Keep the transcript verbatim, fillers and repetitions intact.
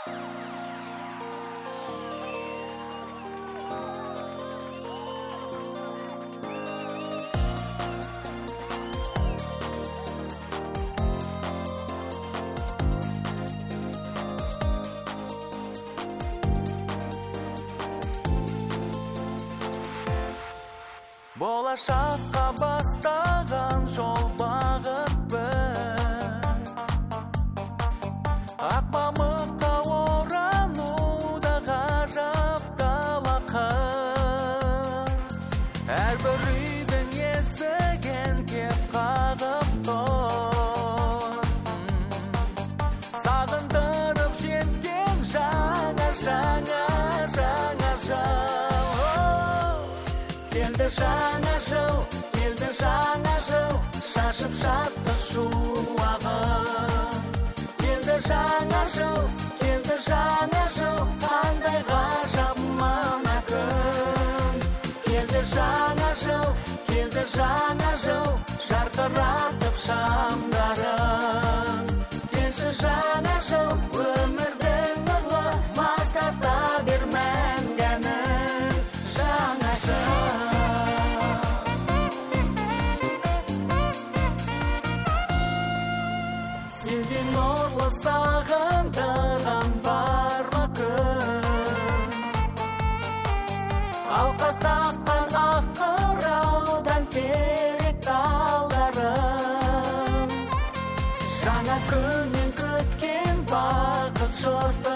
Болашаққа бастаған жол бағыт бір, ақ мамыққа орануда ғажап далақыр. Әрбір үйдің есігін кеп қағып тұр, сағындырып жеткен жаңа жаңа жаңа жыл. Келді жаңа жыл, келді жаңа жыл, шашып шатты шуағын. Келді жаңа жыл, келді жаңа жыл, қандай ғажап мына күн. Келді жаңа жыл, келді жаңа жыл, жарқыратып шамдарын. Келші жаңа жыл, өмірдің нұрлы, маздата бер мәңгінің жаңа жыл. Сенден нұрлы сағындырған бар ма күн, алқа таққан ақ қыраудан терек талдарым. Жаңа күннен күткен бақыт жұрты